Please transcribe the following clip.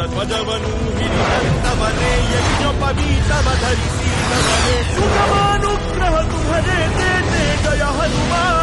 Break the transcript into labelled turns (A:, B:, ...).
A: ಧ್ವಜವನು ಹಿರಿದಂತವನೇ ಯಜ್ಞೋಪವೀತವ ಧರಿಸಿದವನೇ ಸುಗಮಾನುಗ್ರಹ ತುಭಜೆ ತೇ ಜಯ ಹನುಮ.